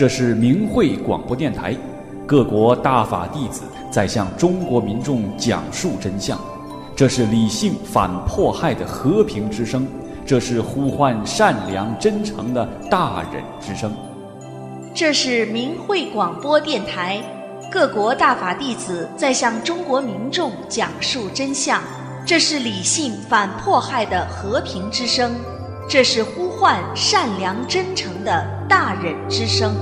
这是明慧广播电台，各国大法弟子在向中国民众讲述真相。这是理性反迫害的和平之声，这是呼唤善良真诚的大忍之声。 这是明慧广播电台，各国大法弟子在向中国民众讲述真相。这是理性反迫害的和平之声，这是呼唤善良真诚的大忍之声。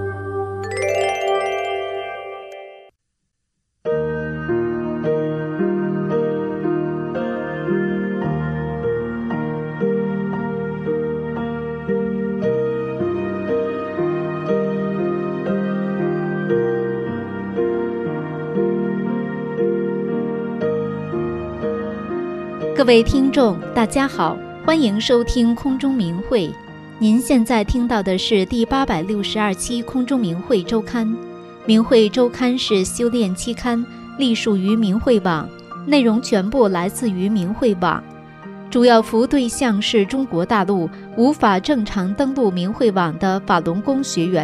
各位听众大家好，欢迎收听空中明慧。您现在听到的是第862期空中明慧周刊。明慧周刊是修炼期刊，隶属于明慧网，内容全部来自于明慧网，主要服务对象是中国大陆无法正常登录明慧网的法轮功学员。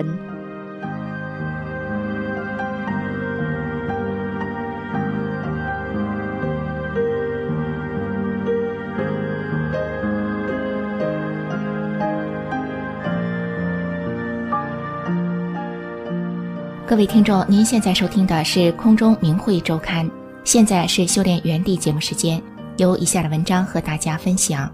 各位听众，您现在收听的是空中明慧周刊，现在是修炼原地节目时间，由以下的文章和大家分享。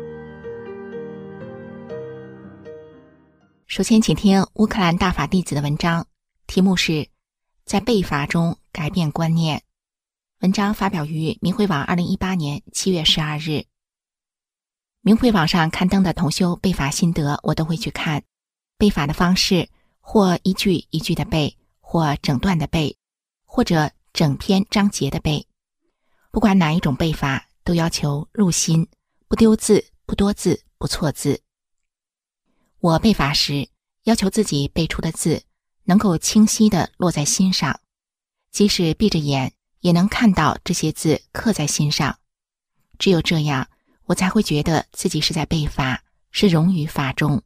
首先请听乌克兰大法弟子的文章，题目是在被法中改变观念。文章发表于明慧网2018年7月12日。明慧网上刊登的同修背法心得我都会去看，背法的方式或一句一句的背，或整段的背，或者整篇章节的背。不管哪一种背法，都要求入心，不丢字，不多字，不错字。我背法时，要求自己背出的字能够清晰地落在心上，即使闭着眼也能看到这些字刻在心上。只有这样，我才会觉得自己是在背法，是融于法中。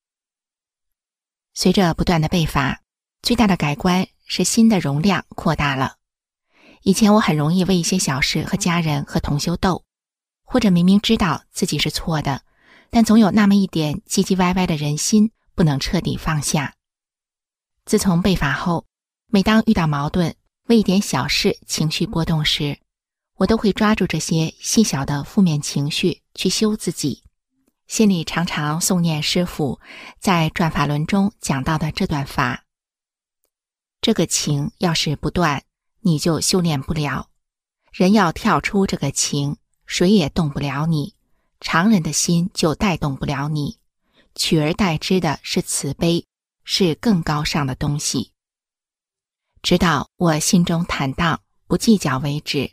随着不断的背法，最大的改观是心的容量扩大了。以前我很容易为一些小事和家人和同修斗，或者明明知道自己是错的，但总有那么一点唧唧歪歪的人心不能彻底放下。自从背法后，每当遇到矛盾，为一点小事情绪波动时，我都会抓住这些细小的负面情绪去修自己，心里常常诵念师父在转法轮中讲到的这段法。这个情要是不断，你就修炼不了。人要跳出这个情，谁也动不了你，常人的心就带动不了你，取而代之的是慈悲，是更高尚的东西。直到我心中坦荡，不计较为止。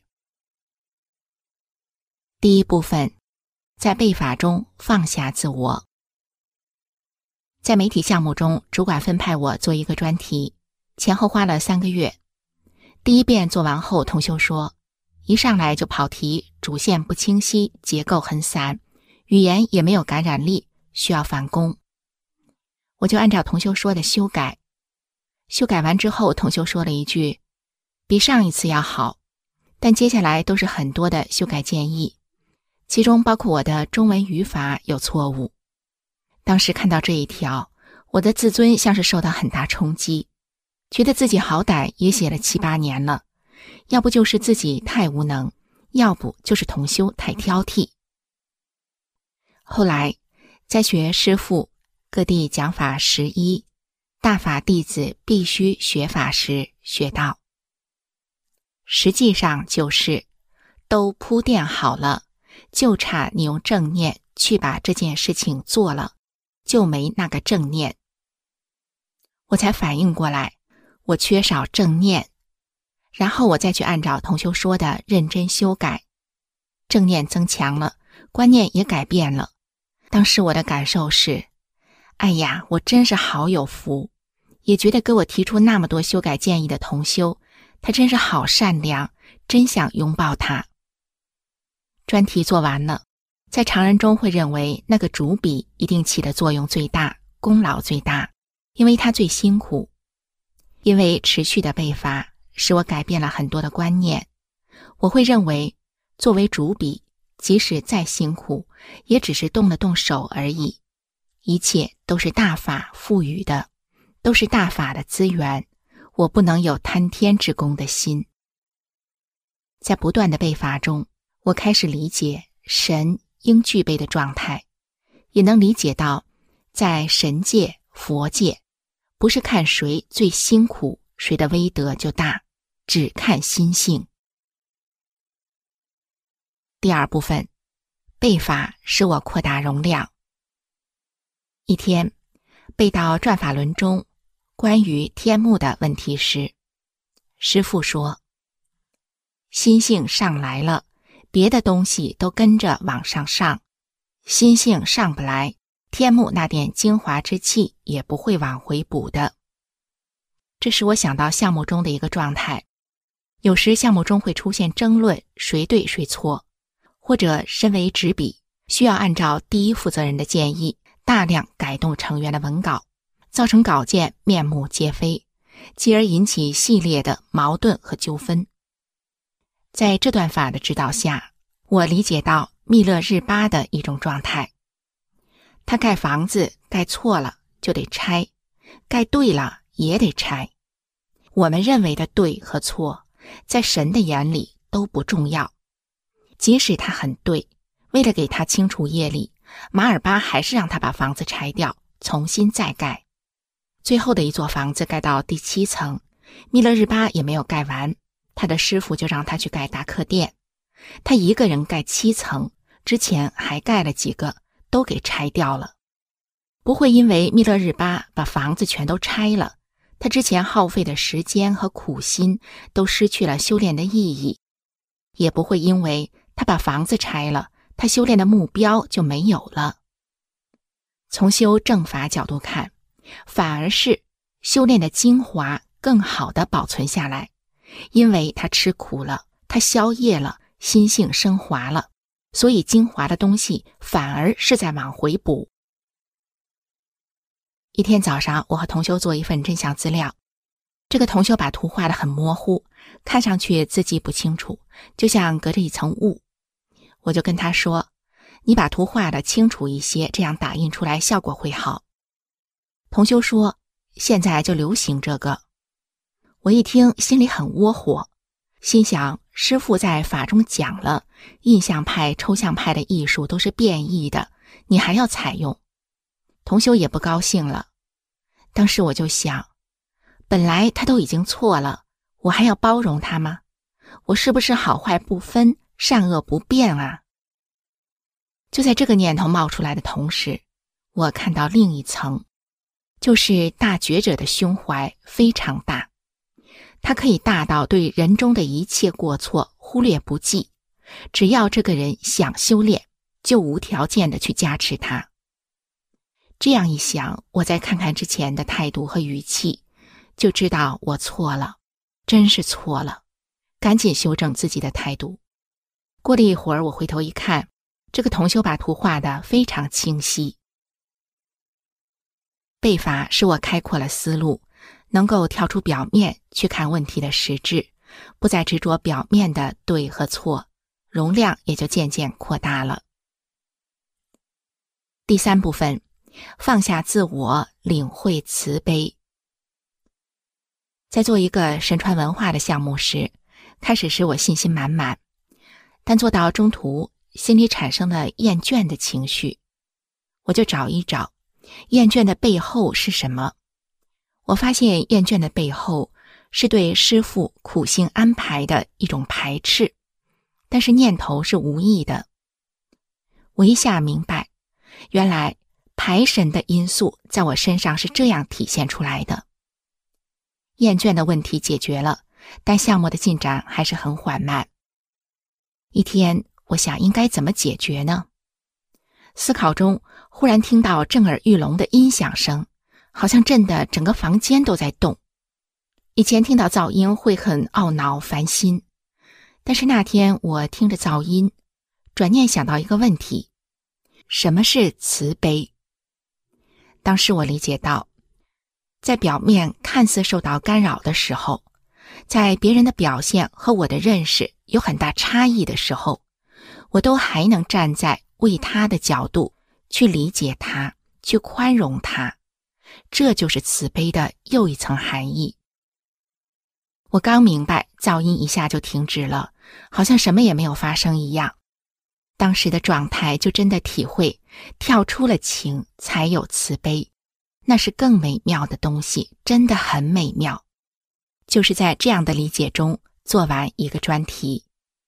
第一部分，在背法中放下自我。在媒体项目中，主管分派我做一个专题，前后花了3个月。第一遍做完后，同修说，一上来就跑题，主线不清晰，结构很散，语言也没有感染力，需要返工。我就按照同修说的修改。修改完之后，同修说了一句，比上一次要好，但接下来都是很多的修改建议，其中包括我的中文语法有错误。当时看到这一条，我的自尊像是受到很大冲击，觉得自己好歹也写了7、8年了，要不就是自己太无能，要不就是同修太挑剔。后来在学师父各地讲法11大法弟子必须学法时学到，实际上就是都铺垫好了，就差你用正念去把这件事情做了，就没那个正念。我才反应过来，我缺少正念，然后我再去按照同修说的认真修改，正念增强了，观念也改变了。当时我的感受是，哎呀，我真是好有福，也觉得给我提出那么多修改建议的同修，他真是好善良，真想拥抱他。专题做完了，在常人中会认为那个主笔一定起的作用最大，功劳最大， 因为它最辛苦。因为持续的背法使我改变了很多的观念，我会认为作为主笔，即使再辛苦，也只是动了动手而已，一切都是大法赋予的，都是大法的资源，我不能有贪天之功的心。在不断的背法中，我开始理解神应具备的状态，也能理解到在神界、佛界，不是看谁最辛苦，谁的威德就大，只看心性。第二部分，背法使我扩大容量。一天，背到转法轮中关于天目的问题时，师父说，心性上来了，别的东西都跟着往上上，心性上不来，天目那点精华之气也不会往回补的。这使我想到项目中的一个状态，有时项目中会出现争论，谁对谁错，或者身为执笔，需要按照第一负责人的建议，大量改动成员的文稿，造成稿件面目皆非，继而引起系列的矛盾和纠纷。在这段法的指导下，我理解到密勒日巴的一种状态。他盖房子盖错了就得拆，盖对了也得拆。我们认为的对和错，在神的眼里都不重要。即使他很对，为了给他清除业力，马尔巴还是让他把房子拆掉，重新再盖。最后的一座房子盖到第7层，密勒日巴也没有盖完，他的师傅就让他去盖达克殿。他一个人盖7层，之前还盖了几个，都给拆掉了。不会因为密勒日巴把房子全都拆了，他之前耗费的时间和苦心都失去了修炼的意义，也不会因为他把房子拆了，他修炼的目标就没有了。从修正法角度看，反而是修炼的精华更好地保存下来，因为他吃苦了，他消业了，心性升华了，所以精华的东西反而是在往回补。一天早上，我和同修做一份真相资料，这个同修把图画得很模糊，看上去字迹不清楚，就像隔着一层雾。我就跟他说，你把图画得清楚一些，这样打印出来效果会好。同修说，现在就流行这个。我一听心里很窝火，心想师父在法中讲了，印象派、抽象派的艺术都是变异的，你还要采用。同修也不高兴了。当时我就想，本来他都已经错了，我还要包容他吗？我是不是好坏不分，善恶不变啊？就在这个念头冒出来的同时，我看到另一层，就是大觉者的胸怀非常大，他可以大到对人中的一切过错忽略不计，只要这个人想修炼，就无条件的去加持他。这样一想，我再看看之前的态度和语气，就知道我错了，真是错了，赶紧修正自己的态度。过了一会儿，我回头一看，这个同修把图画得非常清晰。背法使我开阔了思路，能够跳出表面去看问题的实质，不再执着表面的对和错，容量也就渐渐扩大了。第3部分，放下自我，领会慈悲。在做一个神传文化的项目时，开始时我信心满满，但做到中途，心里产生了厌倦的情绪。我就找一找，厌倦的背后是什么？我发现厌倦的背后是对师父苦心安排的一种排斥，但是念头是无意的。我一下明白，原来排神的因素在我身上是这样体现出来的。厌倦的问题解决了，但项目的进展还是很缓慢。一天，我想应该怎么解决呢？思考中，忽然听到震耳欲聋的音响声，好像震得整个房间都在动。以前听到噪音会很懊恼烦心，但是那天我听着噪音，转念想到一个问题：什么是慈悲？当时我理解到， 在表面看似受到干扰的时候，在别人的表现和我的认识有很大差异的时候，我都还能站在为他的角度去理解他，去宽容他。这就是慈悲的又一层含义。我刚明白，噪音一下就停止了，好像什么也没有发生一样。当时的状态就真的体会，跳出了情才有慈悲，那是更美妙的东西，真的很美妙。就是在这样的理解中做完一个专题。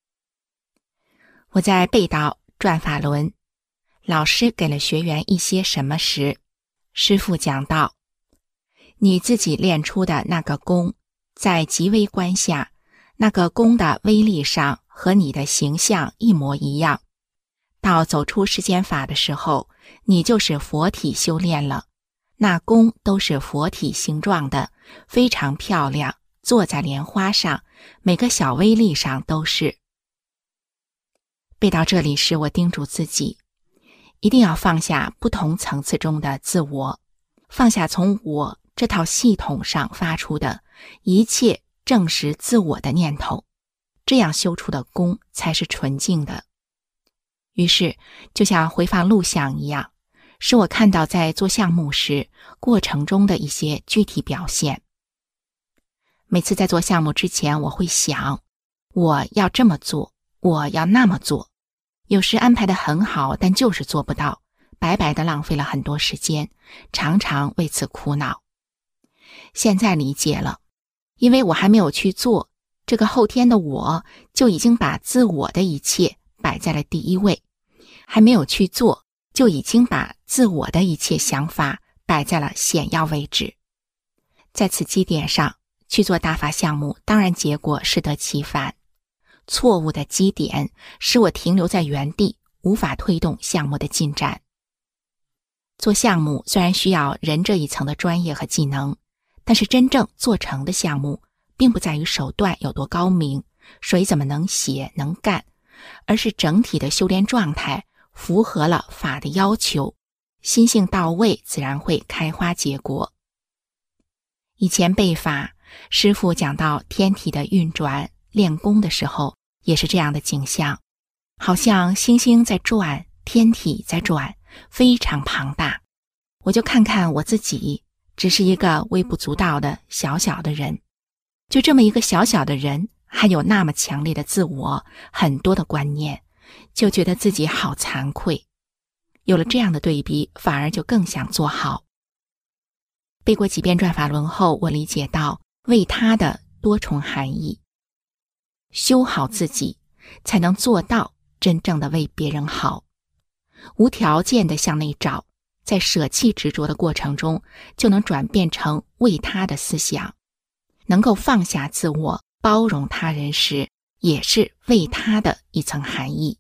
我在背到转法轮，老师给了学员一些什么时，师父讲到，你自己练出的那个功，在极微观下，那个功的威力上和你的形象一模一样。到走出世间法的时候，你就是佛体修炼了，那功都是佛体形状的，非常漂亮，坐在莲花上，每个小微粒上都是。背到这里时，我叮嘱自己，一定要放下不同层次中的自我，放下从我这套系统上发出的一切证实自我的念头，这样修出的功才是纯净的。于是就像回放录像一样，使我看到在做项目时过程中的一些具体表现。每次在做项目之前，我会想，我要这么做，我要那么做。有时安排得很好，但就是做不到，白白的浪费了很多时间，常常为此苦恼。现在理解了，因为我还没有去做，这个后天的我就已经把自我的一切摆在了第一位，还没有去做，就已经把自我的一切想法摆在了显要位置。在此基点上去做大法项目，当然结果适得其反。错误的基点使我停留在原地，无法推动项目的进展。做项目虽然需要人这一层的专业和技能，但是真正做成的项目并不在于手段有多高明，谁怎么能写能干，而是整体的修炼状态符合了法的要求，心性到位，自然会开花结果。以前背法，师父讲到天体的运转练功的时候，也是这样的景象，好像星星在转，天体在转，非常庞大。我就看看我自己，只是一个微不足道的小小的人，就这么一个小小的人，还有那么强烈的自我，很多的观念，就觉得自己好惭愧。有了这样的对比，反而就更想做好。背过几遍转法轮后，我理解到为他的多重含义。修好自己，才能做到真正的为别人好。无条件的向内找，在舍弃执着的过程中，就能转变成为他的思想。能够放下自我，包容他人时，也是为他的一层含义。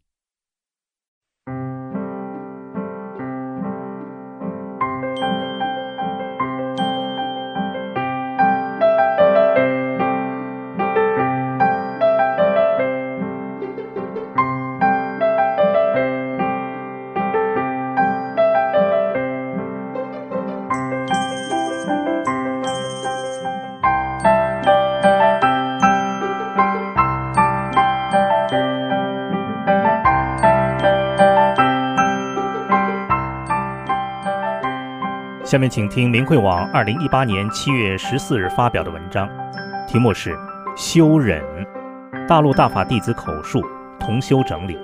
下面请听明慧网2018年7月14日发表的文章，题目是修忍，大陆大法弟子口述，同修整理。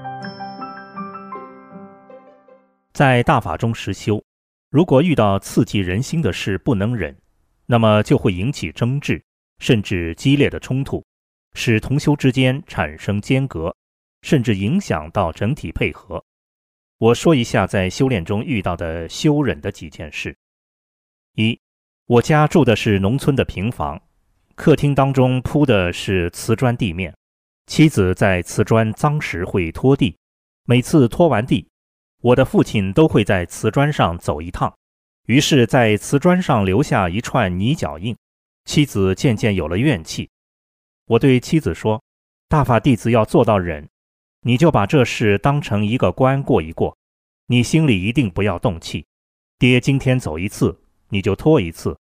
在大法中实修，如果遇到刺激人心的事不能忍，那么就会引起争执，甚至激烈的冲突，使同修之间产生间隔，甚至影响到整体配合。我说一下在修炼中遇到的修忍的几件事。一，我家住的是农村的平房，客厅当中铺的是瓷砖地面，妻子在瓷砖脏时会拖地，每次拖完地，我的父亲都会在瓷砖上走一趟，于是在瓷砖上留下一串泥脚印，妻子渐渐有了怨气。我对妻子说，大法弟子要做到忍，你就把这事当成一个关过一过，你心里一定不要动气，爹今天走一次，你就拖一次，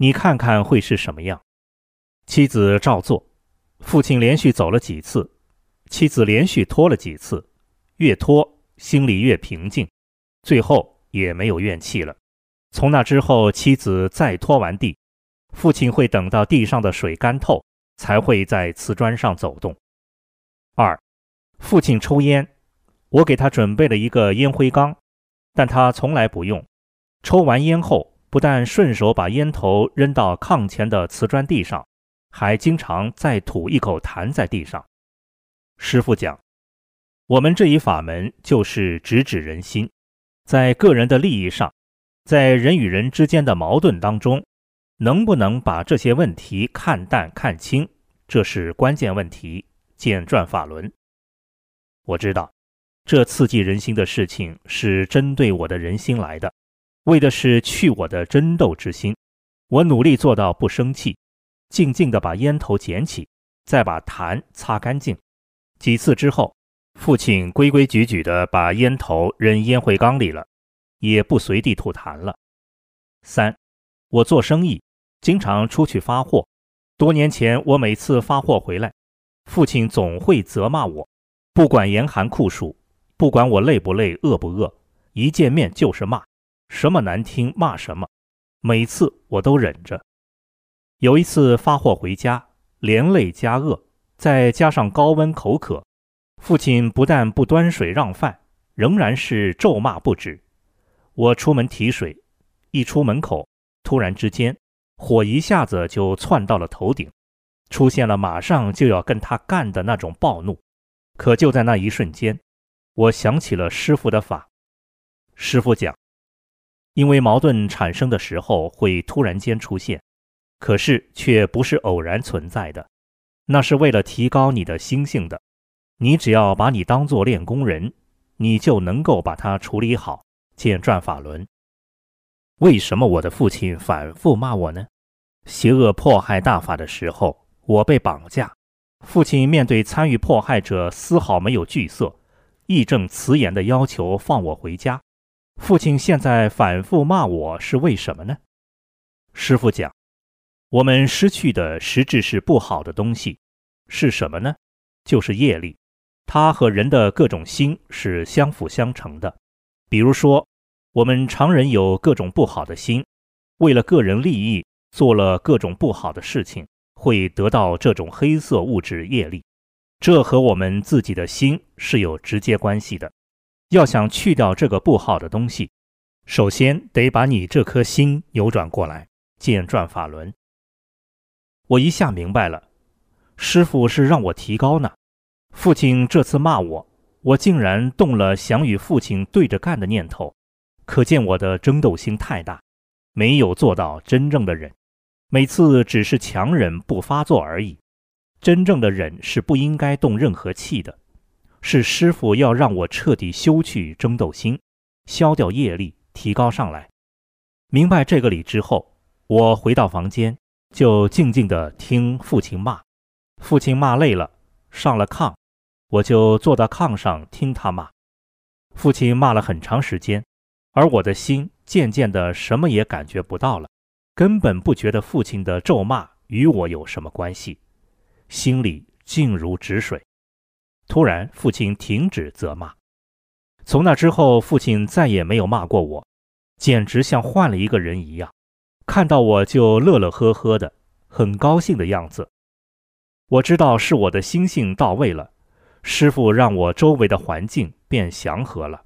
你看看会是什么样？妻子照做，父亲连续走了几次，妻子连续拖了几次，越拖心里越平静，最后也没有怨气了。从那之后，妻子再拖完地，父亲会等到地上的水干透，才会在瓷砖上走动。2. 父亲抽烟，我给他准备了一个烟灰缸，但他从来不用。抽完烟后，不但顺手把烟头扔到炕前的瓷砖地上，还经常再吐一口痰在地上。师父讲，我们这一法门就是直指人心，在个人的利益上，在人与人之间的矛盾当中，能不能把这些问题看淡看清，这是关键问题，见转法轮。我知道这刺激人心的事情是针对我的人心来的，为的是去我的争斗之心。我努力做到不生气，静静地把烟头捡起，再把痰擦干净。几次之后，父亲规规矩矩地把烟头扔烟灰缸里了，也不随地吐痰了。3. 我做生意，经常出去发货。多年前我每次发货回来，父亲总会责骂我，不管严寒酷暑，不管我累不累饿不饿，一见面就是骂，什么难听骂什么，每次我都忍着。有一次发货回家，连累加饿，再加上高温口渴，父亲不但不端水让饭，仍然是咒骂不止。我出门提水，一出门口，突然之间火一下子就窜到了头顶，出现了马上就要跟他干的那种暴怒。可就在那一瞬间，我想起了师父的法。师父讲，因为矛盾产生的时候会突然间出现，可是却不是偶然存在的，那是为了提高你的心性的。你只要把你当作练功人，你就能够把它处理好，见转法轮。为什么我的父亲反复骂我呢？邪恶迫害大法的时候，我被绑架，父亲面对参与迫害者丝毫没有惧色，义正辞严地要求放我回家。父亲现在反复骂我是为什么呢？师父讲，我们失去的实质是不好的东西，是什么呢？就是业力，它和人的各种心是相辅相成的。比如说，我们常人有各种不好的心，为了个人利益做了各种不好的事情，会得到这种黑色物质业力，这和我们自己的心是有直接关系的。要想去掉这个不好的东西，首先得把你这颗心扭转过来，见转法轮。我一下明白了，师父是让我提高呢。父亲这次骂我，我竟然动了想与父亲对着干的念头，可见我的争斗心太大，没有做到真正的忍。每次只是强忍不发作而已，真正的忍是不应该动任何气的。是师父要让我彻底修去争斗心，消掉业力，提高上来。明白这个理之后，我回到房间，就静静地听父亲骂。父亲骂累了，上了炕，我就坐到炕上听他骂。父亲骂了很长时间，而我的心渐渐的什么也感觉不到了，根本不觉得父亲的咒骂与我有什么关系，心里静如止水。突然父亲停止责骂，从那之后父亲再也没有骂过我，简直像换了一个人一样，看到我就乐乐呵呵的，很高兴的样子。我知道是我的心性到位了，师父让我周围的环境变祥和了。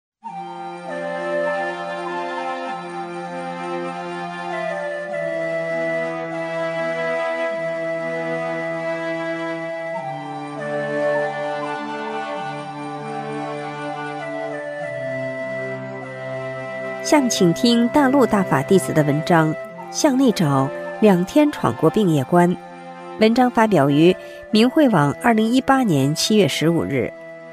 下面请听大陆大法弟子的文章《向内找2天闯过病业关》。文章发表于明慧网2018年7月15日。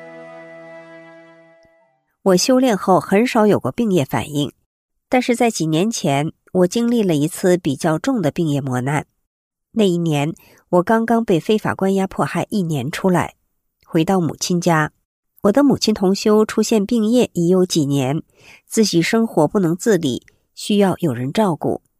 我修炼后很少有过病业反应，但是在几年前，我经历了一次比较重的病业磨难。那一年，我刚刚被非法关押迫害1年出来，回到母亲家。我的母亲同修出现病业已有几年，自己生活不能自理，需要有人照顾。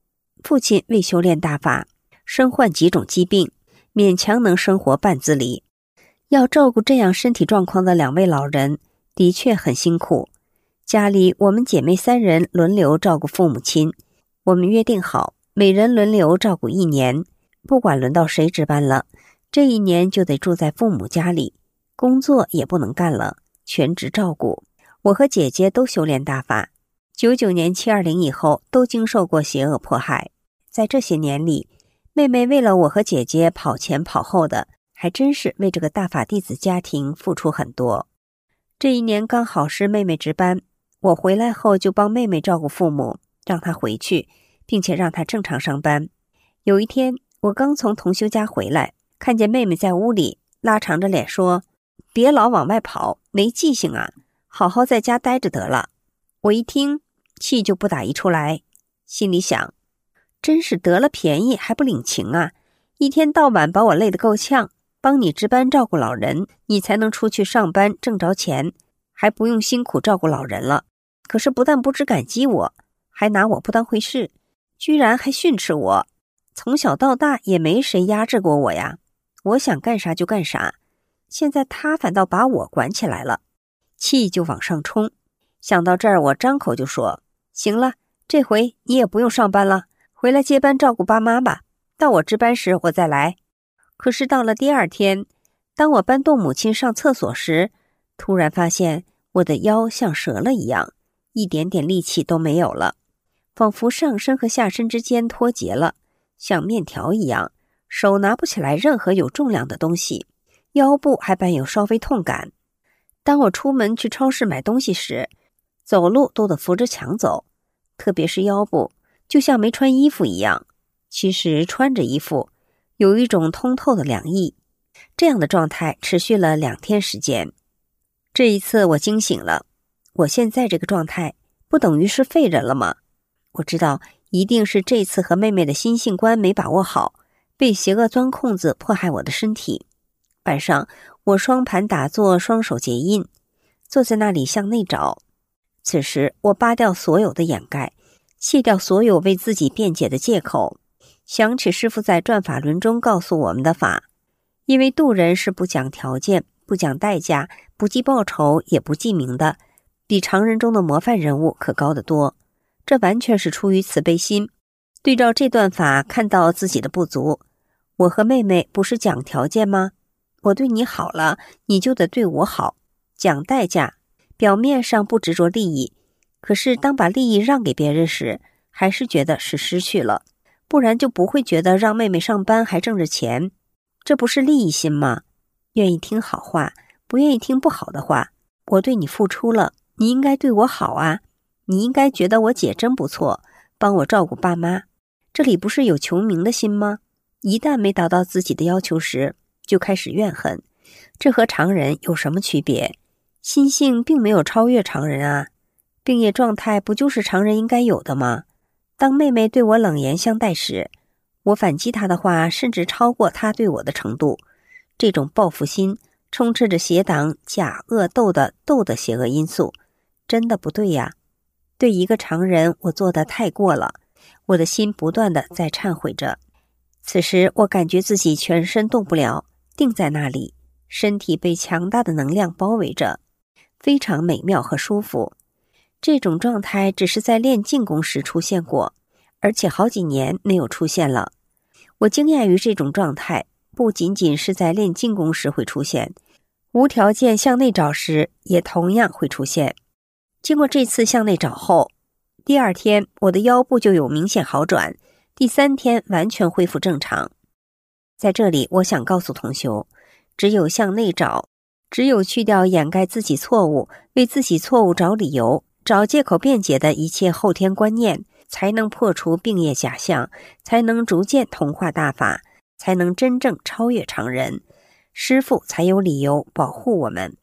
父亲为修炼大法，身患几种疾病，勉强能生活半自理。要照顾这样身体状况的2位老人，的确很辛苦。家里我们姐妹3人轮流照顾父母亲，我们约定好，每人轮流照顾1年，不管轮到谁值班了，这1年就得住在父母家里，工作也不能干了，全职照顾。我和姐姐都修炼大法，99年720以后都经受过邪恶迫害。在这些年里，妹妹为了我和姐姐跑前跑后的，还真是为这个大法弟子家庭付出很多。这1年刚好是妹妹值班，我回来后就帮妹妹照顾父母，让她回去，并且让她正常上班。有一天，我刚从同修家回来，看见妹妹在屋里拉长着脸说：“别老往外跑，没记性啊，好好在家待着得了。”我一听，气就不打一处来，心里想，真是得了便宜还不领情啊，一天到晚把我累得够呛，帮你值班照顾老人，你才能出去上班挣着钱，还不用辛苦照顾老人了。可是不但不知感激我，还拿我不当回事，居然还训斥我。从小到大也没谁压制过我呀，我想干啥就干啥，现在他反倒把我管起来了，气就往上冲。想到这儿，我张口就说：“行了，这回你也不用上班了，回来接班照顾爸妈吧，到我值班时我再来。”可是到了第2天，当我搬动母亲上厕所时，突然发现我的腰像折了一样，一点点力气都没有了，仿佛上身和下身之间脱节了，像面条一样，手拿不起来任何有重量的东西，腰部还伴有稍微痛感。当我出门去超市买东西时，走路都得扶着墙走，特别是腰部，就像没穿衣服一样，其实穿着衣服，有一种通透的凉意。这样的状态持续了2天时间。这一次我惊醒了，我现在这个状态不等于是废人了吗？我知道一定是这次和妹妹的心性关没把握好，被邪恶钻空子迫害我的身体。晚上我双盘打坐，双手结印，坐在那里向内找。此时我扒掉所有的掩盖，卸掉所有为自己辩解的借口，想起师父在转法轮中告诉我们的法，因为渡人是不讲条件，不讲代价，不计报酬，也不记名的，比常人中的模范人物可高得多。这完全是出于慈悲心。对照这段法，看到自己的不足，我和妹妹不是讲条件吗？我对你好了，你就得对我好。讲代价，表面上不执着利益，可是当把利益让给别人时，还是觉得是失去了，不然就不会觉得让妹妹上班还挣着钱，这不是利益心吗？愿意听好话，不愿意听不好的话。我对你付出了，你应该对我好啊，你应该觉得我姐真不错，帮我照顾爸妈。这里不是有求名的心吗？一旦没达到自己的要求时，就开始怨恨，这和常人有什么区别？心性并没有超越常人啊，病业状态不就是常人应该有的吗？当妹妹对我冷言相待时，我反击她的话甚至超过她对我的程度。这种报复心充斥着邪党假恶斗的邪恶因素，真的不对呀。对一个常人，我做得太过了，我的心不断地在忏悔着。此时我感觉自己全身动不了，定在那里，身体被强大的能量包围着，非常美妙和舒服。这种状态只是在练静功时出现过，而且好几年没有出现了。我惊讶于这种状态不仅仅是在练静功时会出现，无条件向内找时也同样会出现。经过这次向内找后，第2天我的腰部就有明显好转，第3天完全恢复正常。在这里我想告诉同修，只有向内找，只有去掉掩盖自己错误，为自己错误找理由，找借口辩解的一切后天观念，才能破除病业假象，才能逐渐同化大法，才能真正超越常人，师父才有理由保护我们。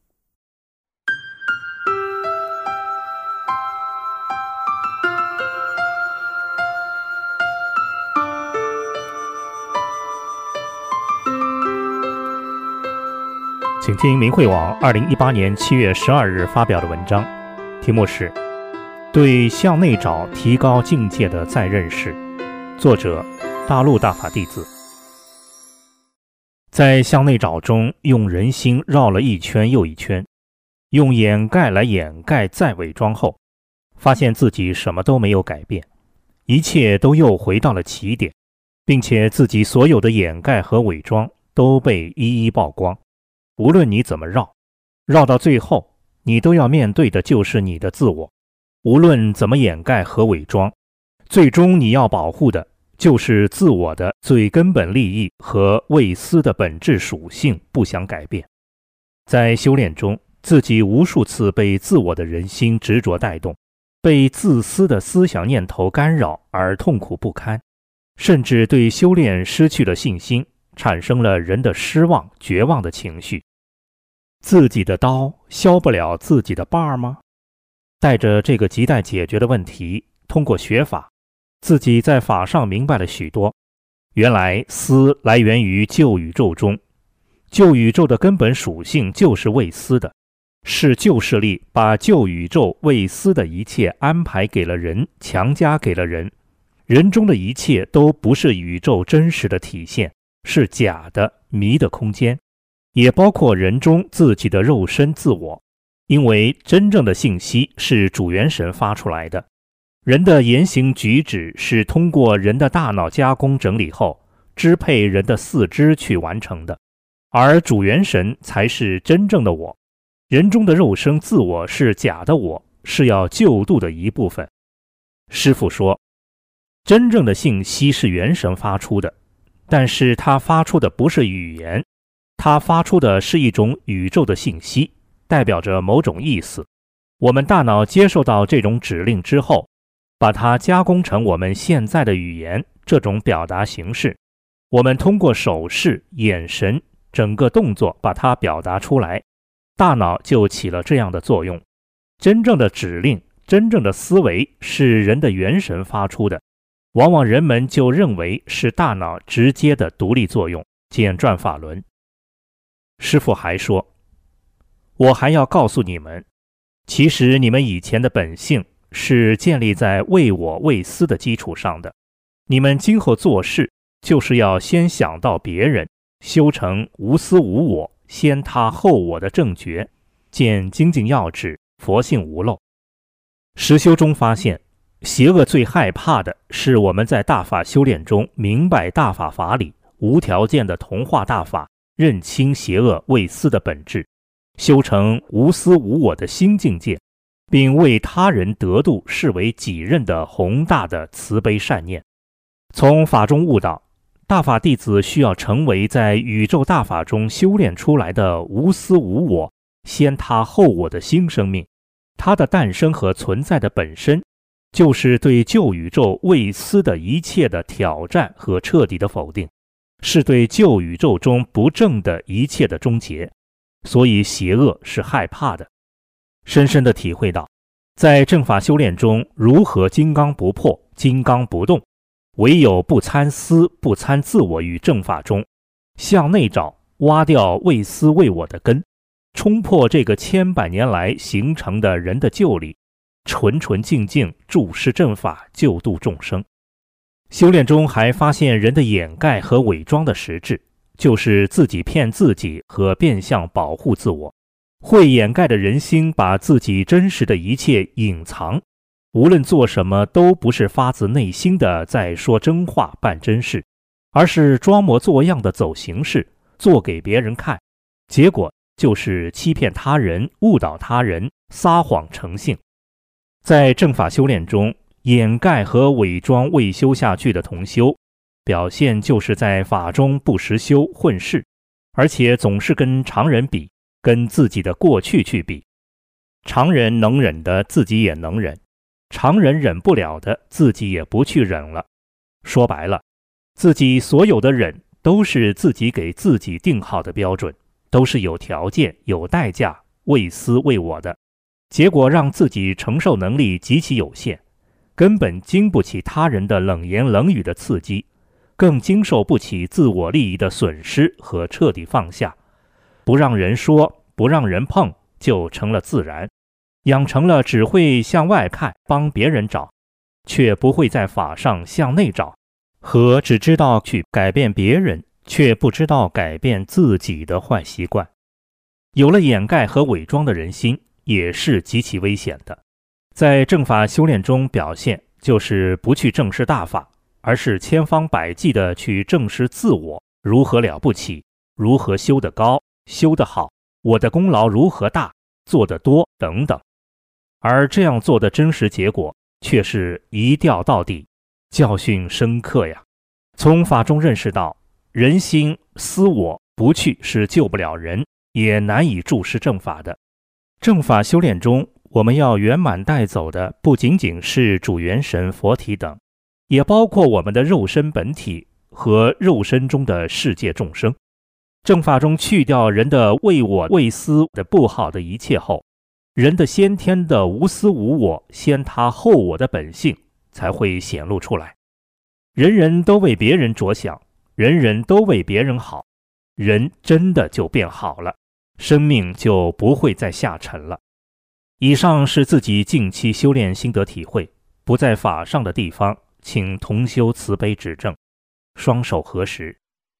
请听明慧网2018年7月12日发表的文章，题目是对向内找提高境界的再认识， 作者大陆大法弟子。在向内找中，用人心绕了一圈又一圈，用掩盖来掩盖再伪装后，发现自己什么都没有改变，一切都又回到了起点，并且自己所有的掩盖和伪装都被一一曝光。无论你怎么绕到最后，你都要面对的就是你的自我。无论怎么掩盖和伪装，最终你要保护的就是自我的最根本利益和未思的本质属性不想改变。在修炼中，自己无数次被自我的人心执着带动，被自私的思想念头干扰而痛苦不堪，甚至对修炼失去了信心，产生了人的失望、绝望的情绪。自己的刀削不了自己的把吗？带着这个亟待解决的问题，通过学法，自己在法上明白了许多。原来思来源于旧宇宙中，旧宇宙的根本属性就是未思的，是旧势力把旧宇宙未思的一切安排给了人，强加给了人。人中的一切都不是宇宙真实的体现，是假的迷的空间，也包括人中自己的肉身自我。因为真正的信息是主元神发出来的，人的言行举止是通过人的大脑加工整理后，支配人的四肢去完成的，而主元神才是真正的我。人中的肉身自我是假的我，是要救度的一部分。师父说，真正的信息是元神发出的，但是它发出的不是语言，它发出的是一种宇宙的信息，代表着某种意思。我们大脑接受到这种指令之后，把它加工成我们现在的语言这种表达形式。我们通过手势、眼神、整个动作把它表达出来，大脑就起了这样的作用。真正的指令、真正的思维是人的元神发出的，往往人们就认为是大脑直接的独立作用，见转法轮。师父还说，我还要告诉你们，其实你们以前的本性是建立在为我为私的基础上的，你们今后做事就是要先想到别人，修成无私无我、先他后我的正觉，见精进要旨，佛性无漏。实修中发现，邪恶最害怕的是我们在大法修炼中明白大法法理，无条件的同化大法，认清邪恶为私的本质，修成无私无我的新境界，并为他人得度视为己任的宏大的慈悲善念。从法中悟道，大法弟子需要成为在宇宙大法中修炼出来的无私无我、先他后我的新生命。它的诞生和存在的本身，就是对旧宇宙未思的一切的挑战和彻底的否定，是对旧宇宙中不正的一切的终结。所以邪恶是害怕的。深深地体会到，在正法修炼中，如何金刚不破、金刚不动，唯有不参私、不参自我与正法中，向内找，挖掉为私为我的根，冲破这个千百年来形成的人的旧理，纯纯净净注视正法，救度众生。修炼中还发现人的掩盖和伪装的实质，就是自己骗自己和变相保护自我。会掩盖的人心把自己真实的一切隐藏，无论做什么都不是发自内心的在说真话办真事，而是装模作样的走形式，做给别人看，结果就是欺骗他人、误导他人、撒谎成性。在正法修炼中，掩盖和伪装未修下去的同修，表现就是在法中不实修混世，而且总是跟常人比，跟自己的过去去比。常人能忍的自己也能忍，常人忍不了的自己也不去忍了。说白了，自己所有的忍都是自己给自己定好的标准，都是有条件、有代价、为私为我的，结果让自己承受能力极其有限，根本经不起他人的冷言冷语的刺激，更经受不起自我利益的损失和彻底放下。不让人说，不让人碰，就成了自然，养成了只会向外看帮别人找，却不会在法上向内找， 和只知道去改变别人，却不知道改变自己的坏习惯。有了掩盖和伪装的人心，也是极其危险的。在正法修炼中表现，就是不去正视大法，而是千方百计地去正视自我如何了不起，如何修得高，修得好，我的功劳如何大，做得多等等。而这样做的真实结果却是一掉到底，教训深刻呀。从法中认识到，人心私我不去是救不了人，也难以注释正法的。正法修炼中，我们要圆满带走的不仅仅是主元神佛体等，也包括我们的肉身本体和肉身中的世界众生。正法中去掉人的为我为私的不好的一切后，人的先天的无私无我、先他后我的本性才会显露出来。人人都为别人着想，人人都为别人好，人真的就变好了，生命就不会再下沉了。以上是自己近期修炼心得体会，不在法上的地方，请同修慈悲指正。双手合十。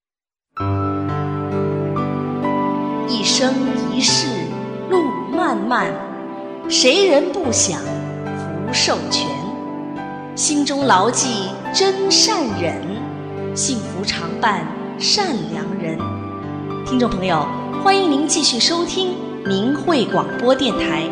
一生一世路漫漫，谁人不想福寿全？心中牢记真善忍，幸福常伴善良人。听众朋友，欢迎您继续收听明慧广播电台。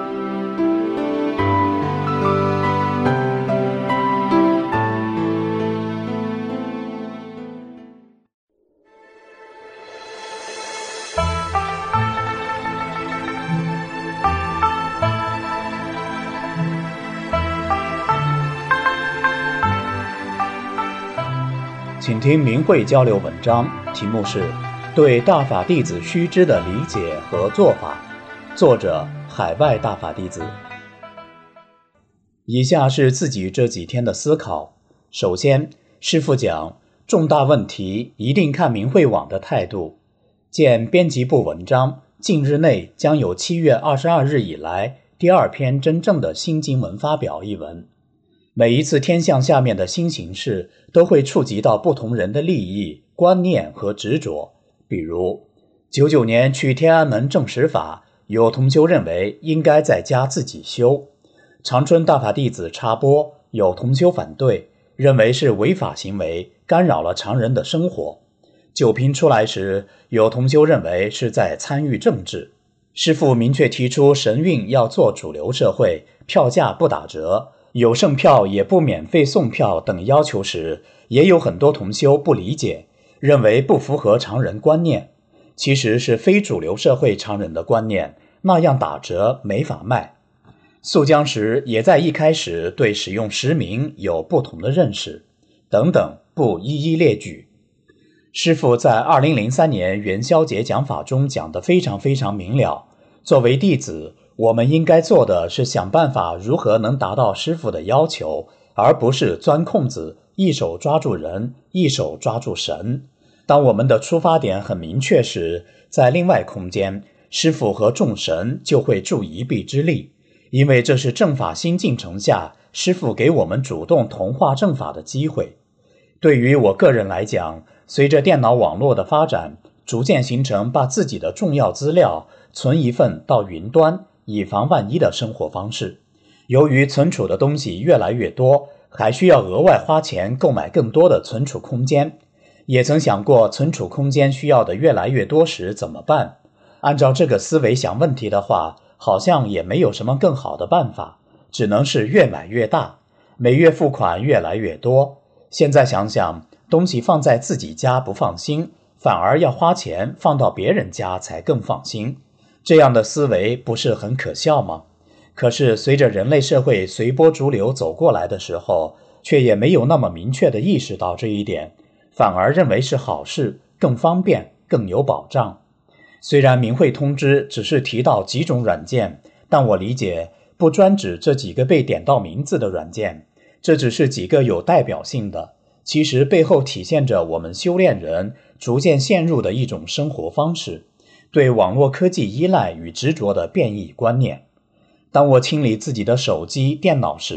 请听明慧交流文章，题目是对大法弟子须知的理解和做法，作者海外大法弟子。以下是自己这几天的思考。首先，师父讲重大问题一定看明慧网的态度。见编辑部文章，近日内将有7月22日以来第2篇真正的新经文发表一文。每一次天象下面的新形势都会触及到不同人的利益、观念和执着。比如99年去天安门证实法，有同修认为应该在家自己修。长春大法弟子插播，有同修反对，认为是违法行为，干扰了常人的生活。九评出来时，有同修认为是在参与政治。师父明确提出神韵要做主流社会，票价不打折，有剩票也不免费送票等要求时，也有很多同修不理解，认为不符合常人观念。其实是非主流社会常人的观念，那样打折没法卖。肃江时也在一开始对使用实名有不同的认识，等等不一一列举。师父在2003年元宵节讲法中讲得非常非常明了，作为弟子，我们应该做的是想办法如何能达到师父的要求，而不是钻空子，一手抓住人，一手抓住神。当我们的出发点很明确时，在另外空间，师父和众神就会助一臂之力，因为这是正法新进程下师父给我们主动同化正法的机会。对于我个人来讲，随着电脑网络的发展，逐渐形成把自己的重要资料存一份到云端，以防万一的生活方式。由于存储的东西越来越多，还需要额外花钱购买更多的存储空间。也曾想过存储空间需要的越来越多时怎么办？按照这个思维想问题的话，好像也没有什么更好的办法，只能是越买越大，每月付款越来越多。现在想想，东西放在自己家不放心，反而要花钱放到别人家才更放心。这样的思维不是很可笑吗？可是随着人类社会随波逐流走过来的时候，却也没有那么明确地意识到这一点，反而认为是好事，更方便，更有保障。虽然明慧通知只是提到几种软件，但我理解不专指这几个被点到名字的软件，这只是几个有代表性的，其实背后体现着我们修炼人逐渐陷入的一种生活方式，对网络科技依赖与执着的变异观念。当我清理自己的手机、电脑时，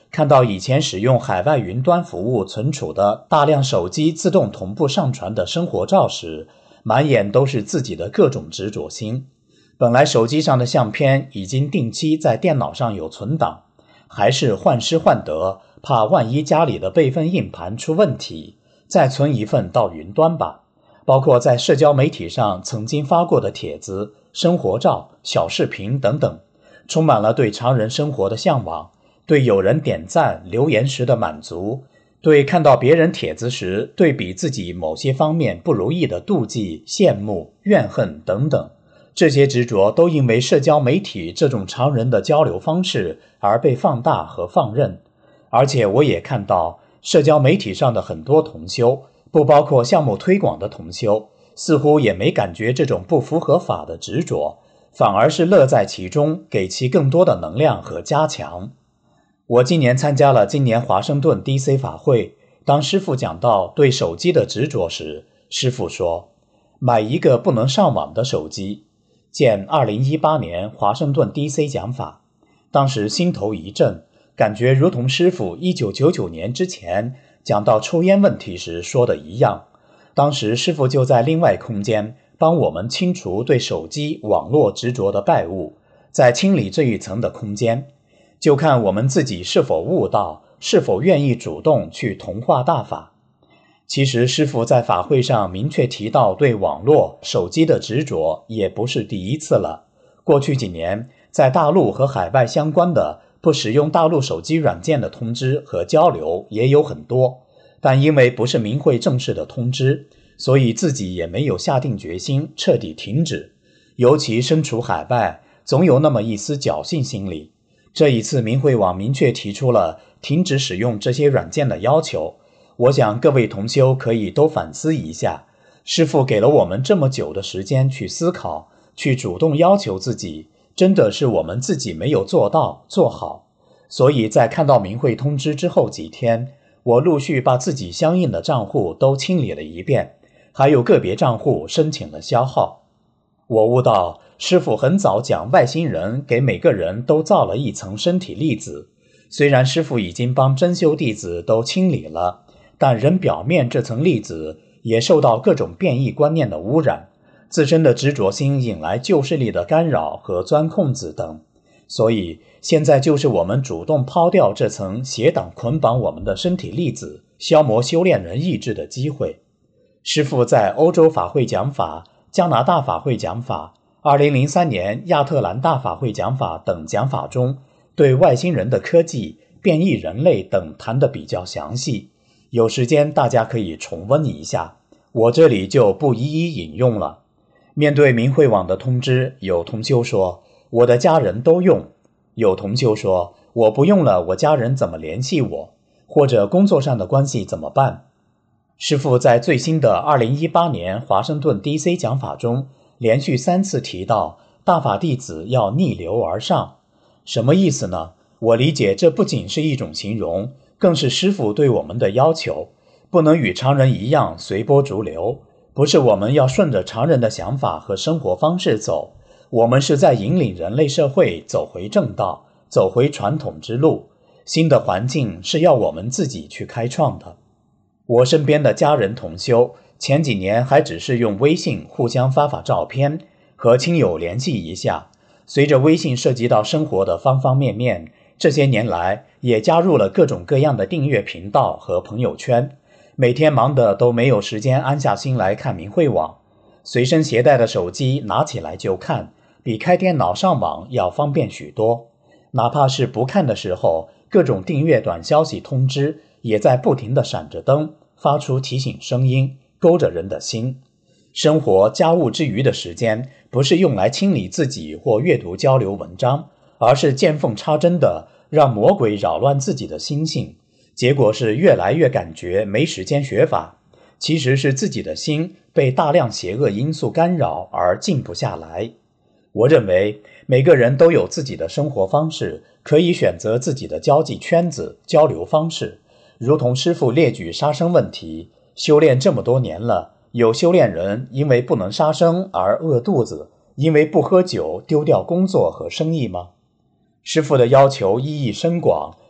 看到以前使用海外云端服务存储的大量手机自动同步上传的生活照时，满眼都是自己的各种执着心。本来手机上的相片已经定期在电脑上有存档，还是患失患得，怕万一家里的备份硬盘出问题，再存一份到云端吧。包括在社交媒体上曾经发过的帖子、生活照、小视频等等，充满了对常人生活的向往，对有人点赞留言时的满足，对看到别人帖子时对比自己某些方面不如意的妒忌、羡慕、怨恨等等。这些执着都因为社交媒体这种常人的交流方式而被放大和放任。而且我也看到社交媒体上的很多同修，不包括项目推广的同修，似乎也没感觉这种不符合法的执着，反而是乐在其中，给其更多的能量和加强。我今年参加了今年华盛顿 DC 法会，当师父讲到对手机的执着时，师父说，买一个不能上网的手机。见2018年华盛顿 DC 讲法，当时心头一震，感觉如同师父1999年之前讲到抽烟问题时说的一样。当时师父就在另外空间帮我们清除对手机网络执着的败物，在清理这一层的空间，就看我们自己是否悟道，是否愿意主动去同化大法。其实师父在法会上明确提到对网络、手机的执着也不是第一次了。过去几年，在大陆和海外相关的不使用大陆手机软件的通知和交流也有很多，但因为不是明会正式的通知，所以自己也没有下定决心彻底停止。尤其身处海外，总有那么一丝侥幸心理。这一次明会网明确提出了停止使用这些软件的要求，我想各位同修可以都反思一下，师父给了我们这么久的时间去思考，去主动要求自己，真的是我们自己没有做到做好。所以在看到明会通知之后几天，我陆续把自己相应的账户都清理了一遍，还有个别账户申请了消耗。我悟到师父很早讲外星人给每个人都造了一层身体粒子，虽然师父已经帮真修弟子都清理了，但人表面这层粒子也受到各种变异观念的污染，自身的执着心引来旧势力的干扰和钻空子等。所以现在就是我们主动抛掉这层邪党捆绑我们的身体粒子，消磨修炼人意志的机会。师父在欧洲法会讲法、加拿大法会讲法、2003年亚特兰大法会讲法等讲法中，对外星人的科技、变异人类等谈得比较详细，有时间大家可以重温一下，我这里就不一一引用了。面对明会网的通知，有同修说我的家人都用，有同修说我不用了，我家人怎么联系我，或者工作上的关系怎么办。师父在最新的2018年华盛顿 DC 讲法中连续3次提到大法弟子要逆流而上。什么意思呢？我理解这不仅是一种形容，更是师父对我们的要求，不能与常人一样随波逐流，不是我们要顺着常人的想法和生活方式走，我们是在引领人类社会走回正道，走回传统之路。新的环境是要我们自己去开创的。我身边的家人同修，前几年还只是用微信互相发发照片，和亲友联系一下。随着微信涉及到生活的方方面面，这些年来也加入了各种各样的订阅频道和朋友圈，每天忙得都没有时间安下心来看明会网。随身携带的手机拿起来就看，比开电脑上网要方便许多。哪怕是不看的时候，各种订阅短消息通知也在不停地闪着灯，发出提醒声音，勾着人的心。生活家务之余的时间，不是用来清理自己或阅读交流文章，而是见缝插针的让魔鬼扰乱自己的心性。结果是越来越感觉没时间学法，其实是自己的心被大量邪恶因素干扰而静不下来。我认为每个人都有自己的生活方式，可以选择自己的交际圈子、交流方式。如同师父列举杀生问题，修炼这么多年了，有修炼人因为不能杀生而饿肚子，因为不喝酒丢掉工作和生意吗？师父的要求意义深广，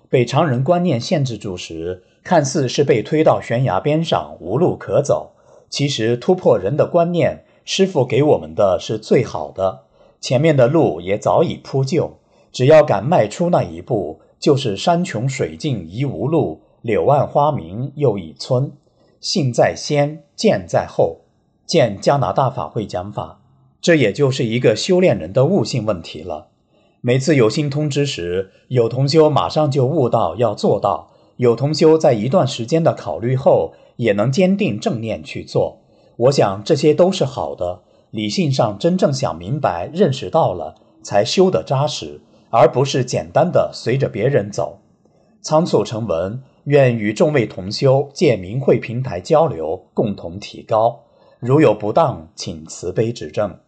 被常人观念限制住时，看似是被推到悬崖边上，无路可走。其实突破人的观念，师父给我们的是最好的，前面的路也早已铺就，只要敢迈出那一步，就是山穷水尽疑无路，柳暗花明又一村。信在先，见在后。见加拿大法会讲法，这也就是一个修炼人的悟性问题了。每次有心通知时，有同修马上就悟到要做到，有同修在一段时间的考虑后也能坚定正念去做。我想这些都是好的，理性上真正想明白认识到了才修得扎实，而不是简单的随着别人走。仓促成文，愿与众位同修借明慧平台交流，共同提高。如有不当，请慈悲指正。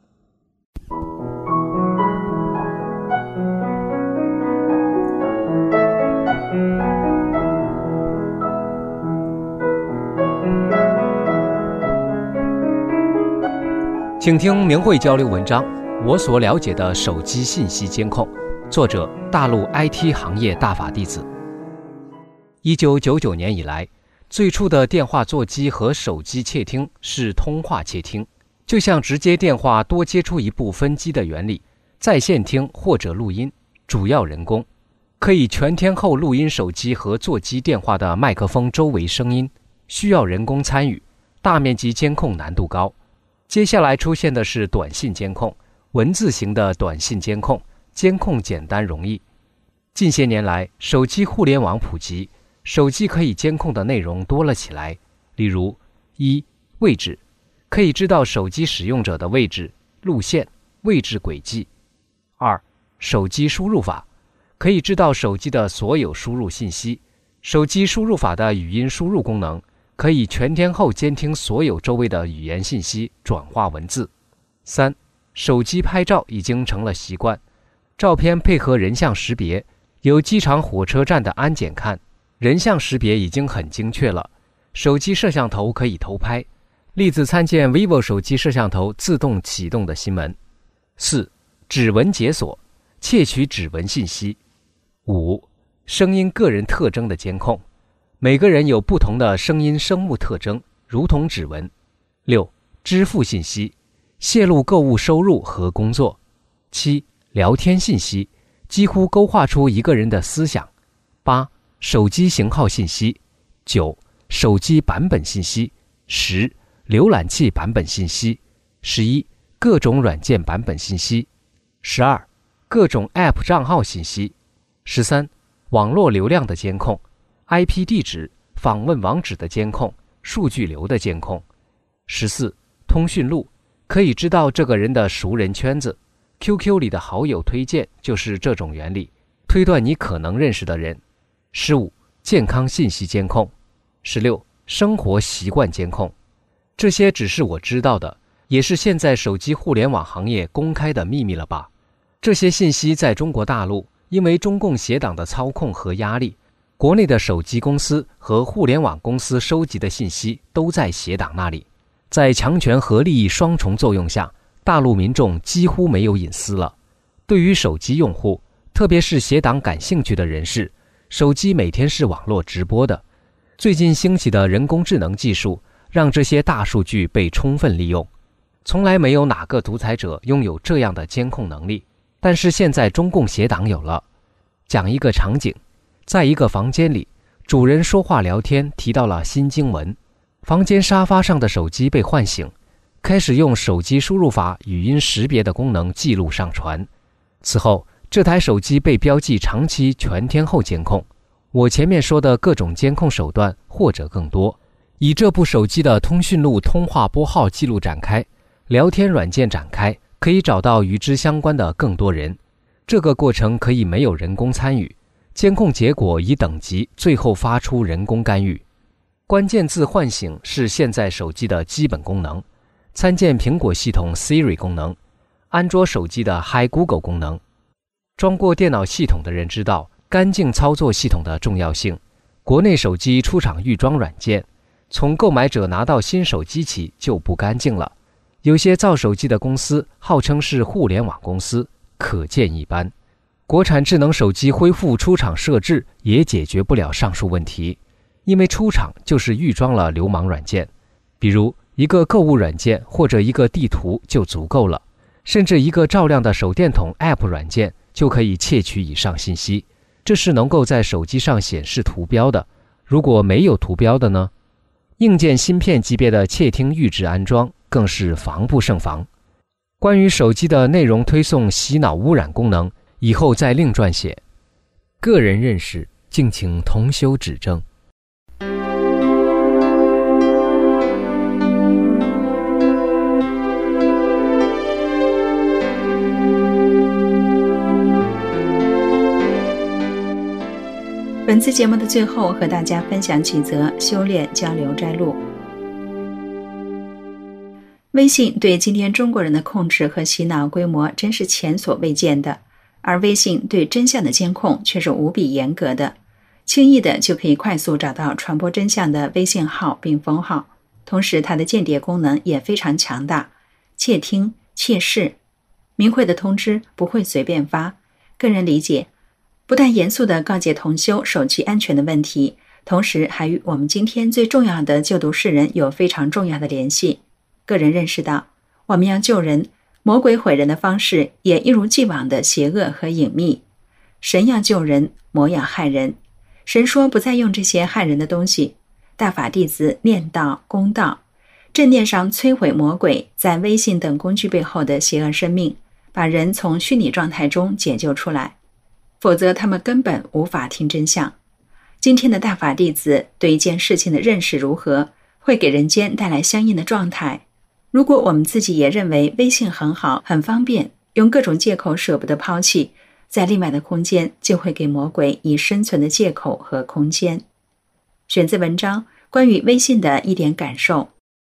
请听明慧交流文章，我所了解的手机信息监控，作者大陆 IT 行业大法弟子。1999年以来，最初的电话座机和手机窃听是通话窃听，就像直接电话多接出一部分机的原理，在线听或者录音，主要人工，可以全天候录音手机和座机电话的麦克风周围声音，需要人工参与，大面积监控难度高。接下来出现的是短信监控，文字型的短信监控，监控简单容易。近些年来，手机互联网普及，手机可以监控的内容多了起来，例如1. 位置，可以知道手机使用者的位置、路线、位置轨迹。2. 手机输入法，可以知道手机的所有输入信息，手机输入法的语音输入功能，可以全天候监听所有周围的语言信息，转化文字。3. 手机拍照已经成了习惯，照片配合人像识别，由机场火车站的安检看，人像识别已经很精确了，手机摄像头可以偷拍。例子参见 vivo 手机摄像头自动启动的新闻。4. 指纹解锁，窃取指纹信息。5. 声音个人特征的监控，每个人有不同的声音生物特征，如同指纹。6. 支付信息，泄露购物收入和工作。7. 聊天信息，几乎勾画出一个人的思想。8. 手机型号信息。9. 手机版本信息。10. 浏览器版本信息。11. 各种软件版本信息。12. 各种 App 账号信息。13. 网络流量的监控， IP 地址、访问网址的监控、数据流的监控。14. 通讯录，可以知道这个人的熟人圈子， QQ 里的好友推荐就是这种原理，推断你可能认识的人。15. 健康信息监控。16. 生活习惯监控。这些只是我知道的，也是现在手机互联网行业公开的秘密了吧？这些信息在中国大陆，因为中共邪党的操控和压力，国内的手机公司和互联网公司收集的信息都在邪党那里，在强权和利益双重作用下，大陆民众几乎没有隐私了。对于手机用户，特别是邪党感兴趣的人士，手机每天是网络直播的。最近兴起的人工智能技术，让这些大数据被充分利用。从来没有哪个独裁者拥有这样的监控能力，但是现在中共邪党有了。讲一个场景，在一个房间里，主人说话聊天提到了新经文，房间沙发上的手机被唤醒，开始用手机输入法语音识别的功能记录上传。此后，这台手机被标记长期全天候监控。我前面说的各种监控手段或者更多，以这部手机的通讯录通话拨号记录展开，聊天软件展开，可以找到与之相关的更多人。这个过程可以没有人工参与，监控结果以等级最后发出人工干预。关键字唤醒是现在手机的基本功能，参见苹果系统 Siri 功能，安卓手机的 Hi Google 功能。装过电脑系统的人知道干净操作系统的重要性。国内手机出厂预装软件，从购买者拿到新手机起就不干净了。有些造手机的公司号称是互联网公司，可见一斑。 国产智能手机恢复出厂设置也解决不了上述问题，因为出厂就是预装了流氓软件，比如一个购物软件或者一个地图就足够了，甚至一个照亮的手电筒 App 软件就可以窃取以上信息，这是能够在手机上显示图标的。如果没有图标的呢？硬件芯片级别的窃听预置安装更是防不胜防。关于手机的内容推送洗脑污染功能，以后再另撰写。个人认识，敬请同修指正。 本次节目的最后，和大家分享几则修炼交流摘录。微信对今天中国人的控制和洗脑规模真是前所未见的，而微信对真相的监控却是无比严格的，轻易的就可以快速找到传播真相的微信号并封号。同时它的间谍功能也非常强大，窃听、窃视。明慧的通知不会随便发，个人理解不但严肃地告诫同修手机安全的问题，同时还与我们今天最重要的救度世人有非常重要的联系。个人认识到，我们要救人，魔鬼毁人的方式也一如既往的邪恶和隐秘。神要救人，魔要害人。神说不再用这些害人的东西。大法弟子念道、攻道，正念上摧毁魔鬼在微信等工具背后的邪恶生命，把人从虚拟状态中解救出来。否则他们根本无法听真相。今天的大法弟子对一件事情的认识如何，会给人间带来相应的状态。如果我们自己也认为微信很好很方便，用各种借口舍不得抛弃，在另外的空间就会给魔鬼以生存的借口和空间。选自文章关于微信的一点感受。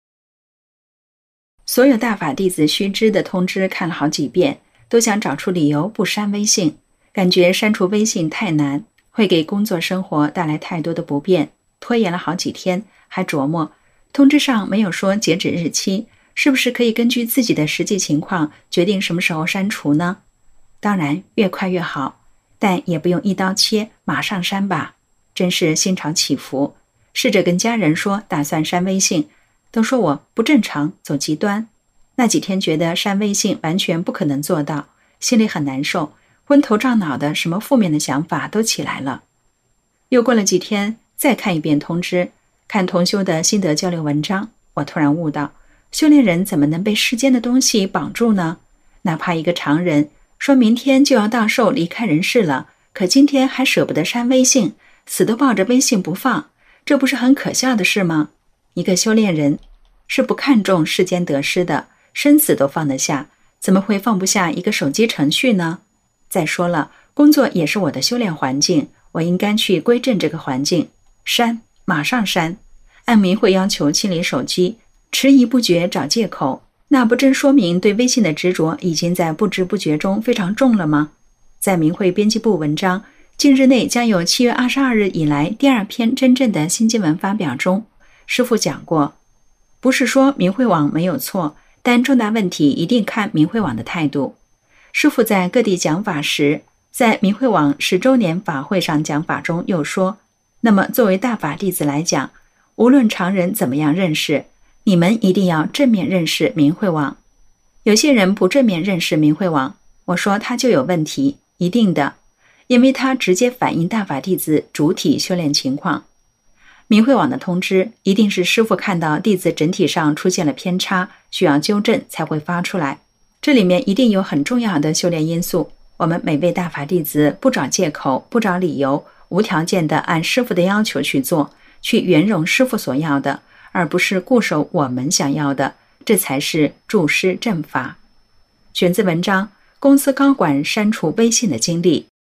所有大法弟子须知的通知看了好几遍，都想找出理由不删微信，感觉删除微信太难，会给工作生活带来太多的不便，拖延了好几天，还琢磨通知上没有说截止日期，是不是可以根据自己的实际情况决定什么时候删除呢？当然越快越好，但也不用一刀切马上删吧，真是心潮起伏。试着跟家人说打算删微信，都说我不正常，走极端。那几天觉得删微信完全不可能做到，心里很难受，昏头胀脑的，什么负面的想法都起来了。又过了几天，再看一遍通知，看同修的心得交流文章，我突然悟到，修炼人怎么能被世间的东西绑住呢？哪怕一个常人说明天就要到寿离开人世了，可今天还舍不得删微信，死都抱着微信不放，这不是很可笑的事吗？一个修炼人是不看重世间得失的，生死都放得下，怎么会放不下一个手机程序呢？再说了，工作也是我的修炼环境，我应该去归正这个环境。删，马上删。按明慧要求清理手机，迟疑不决找借口，那不正说明对微信的执着已经在不知不觉中非常重了吗？在明慧编辑部文章近日内将有7月22日以来第2篇真正的新经文发表中，师父讲过，不是说明慧网没有错，但重大问题一定看明慧网的态度。师父在各地讲法时，在明慧网10周年法会上讲法中又说，那么作为大法弟子来讲，无论常人怎么样认识，你们一定要正面认识明慧网。有些人不正面认识明慧网，我说他就有问题，一定的，因为他直接反映大法弟子主体修炼情况。明慧网的通知一定是师父看到弟子整体上出现了偏差，需要纠正才会发出来，这里面一定有很重要的修炼因素。我们每位大法弟子不找借口，不找理由，无条件的按师父的要求去做，去圆融师父所要的，而不是固守我们想要的，这才是助师正法。选自文章公司高管删除微信的经历。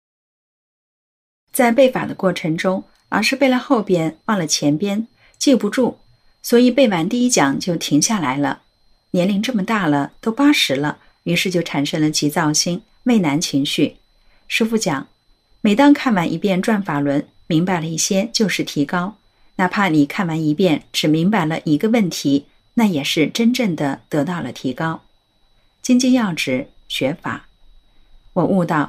在背法的过程中，老是背了后边忘了前边，记不住，所以背完第一讲就停下来了。年龄这么大了，都80了，于是就产生了急躁心、畏难情绪。师父讲，每当看完一遍转法轮，明白了一些就是提高，哪怕你看完一遍只明白了一个问题，那也是真正的得到了提高。精进要旨学法，我悟到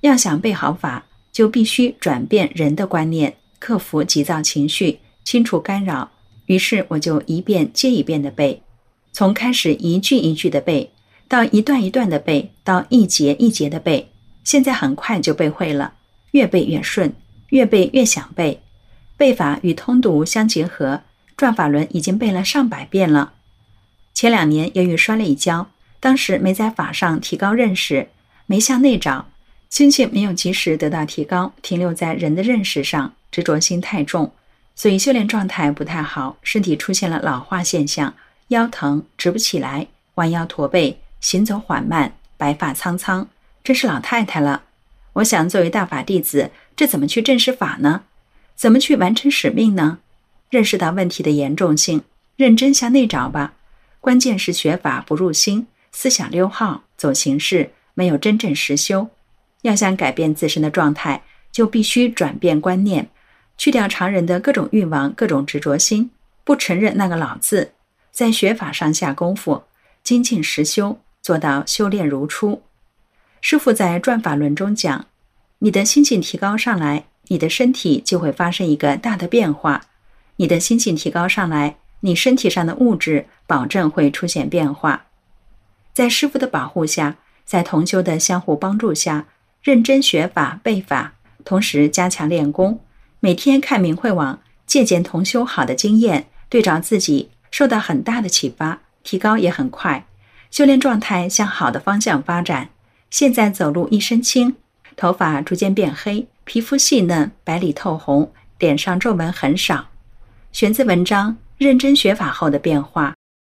要想背好法，就必须转变人的观念，克服急躁情绪，清除干扰。于是我就一遍接一遍的背，从开始一句一句的背，到一段一段的背，到一节一节的背，现在很快就背会了，越背越顺，越背越想背。背法与通读相结合，转法轮已经背了上百遍了。前2年由于摔了一跤，当时没在法上提高认识，没向内找，心性没有及时得到提高，停留在人的认识上，执着心太重，所以修炼状态不太好，身体出现了老化现象，腰疼，直不起来，弯腰驼背，行走缓慢，白发苍苍，真是老太太了。我想作为大法弟子，这怎么去证实法呢？怎么去完成使命呢？认识到问题的严重性，认真向内找吧。关键是学法不入心，思想溜号，走形式，没有真正实修。要想改变自身的状态，就必须转变观念，去掉常人的各种欲望、各种执着心，不承认那个老字，在学法上下功夫，精进实修，做到修炼如初。师父在转法轮中讲，你的心性提高上来，你的身体就会发生一个大的变化。你的心性提高上来，你身体上的物质保证会出现变化。在师父的保护下，在同修的相互帮助下，认真学法背法，同时加强练功，每天看明慧网，借鉴同修好的经验，对照自己，受到很大的启发，提高也很快，修炼状态向好的方向发展。现在走路一身轻，头发逐渐变黑，皮肤细嫩，白里透红，脸上皱纹很少。选自文章认真学法后的变化。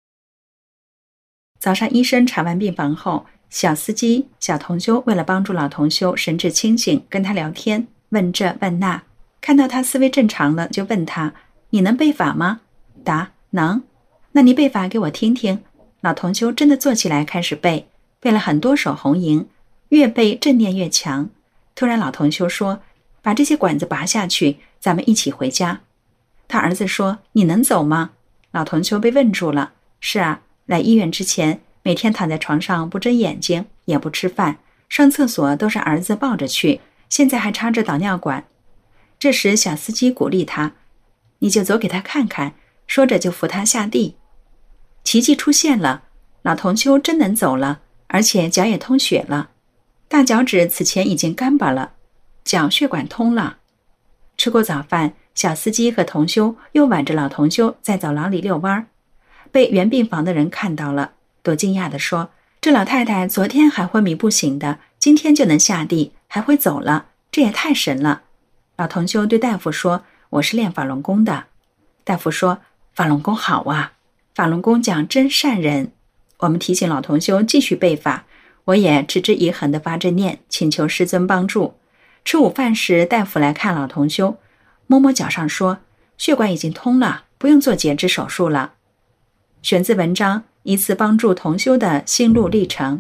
早上医生查完病房后，小司机小同修为了帮助老同修神志清醒，跟他聊天，问这问那，看到他思维正常了，就问他，你能背法吗？答，能。那你背法给我听听。老同修真的坐起来开始背，背了很多首红营，越背正念越强。突然老同修说，把这些管子拔下去，咱们一起回家。他儿子说，你能走吗？老同修被问住了。是啊，来医院之前，每天躺在床上不睁眼睛，也不吃饭，上厕所都是儿子抱着去，现在还插着导尿管。这时小司机鼓励他，你就走给他看看，说着就扶他下地。奇迹出现了，老同修真能走了，而且脚也通血了，大脚趾此前已经干巴了，脚血管通了。吃过早饭，小司机和同修又挽着老同修在走廊里遛弯，被原病房的人看到了，都惊讶地说，这老太太昨天还昏迷不醒的，今天就能下地，还会走了，这也太神了。老同修对大夫说，我是练法轮功的。大夫说，法轮功好啊，法轮功讲真善人。我们提醒老同修继续背法，我也持之以恒地发正念，请求师尊帮助。吃午饭时，大夫来看老同修，摸摸脚上说，血管已经通了，不用做截肢手术了。选自文章，一次帮助同修的心路历程。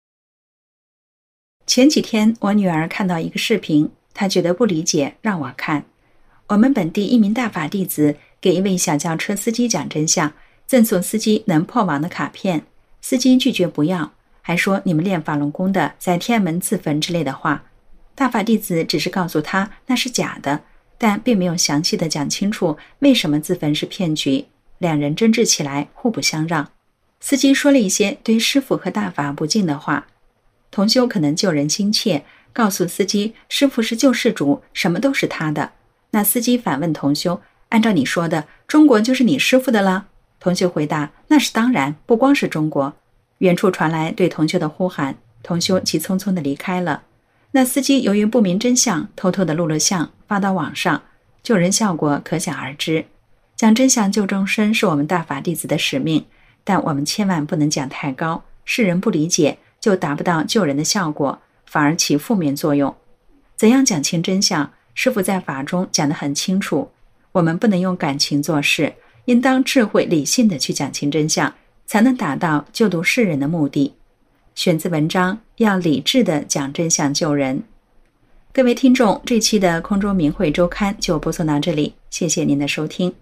前几天我女儿看到一个视频，她觉得不理解，让我看。我们本地一名大法弟子给一位小轿车司机讲真相，赠送司机能破网的卡片，司机拒绝不要，还说你们练法轮功的在天安门自焚之类的话。大法弟子只是告诉他那是假的，但并没有详细的讲清楚为什么自焚是骗局，两人争执起来，互不相让。司机说了一些对师父和大法不敬的话，同修可能救人心切，告诉司机师父是救世主，什么都是他的。那司机反问同修，按照你说的，中国就是你师父的了？同修回答，那是当然，不光是中国。远处传来对同修的呼喊，同修急匆匆地离开了。那司机由于不明真相，偷偷地录了像发到网上，救人效果可想而知。讲真相救众生是我们大法弟子的使命，但我们千万不能讲太高，世人不理解就达不到救人的效果，反而起负面作用。怎样讲清真相，师父在法中讲得很清楚，我们不能用感情做事，应当智慧理性地去讲清真相，才能达到救度世人的目的。选自文章，要理智地讲真相救人。各位听众，这期的空中明慧周刊就播送到这里，谢谢您的收听。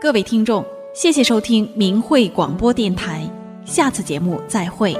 各位听众，谢谢收听明慧广播电台，下次节目再会。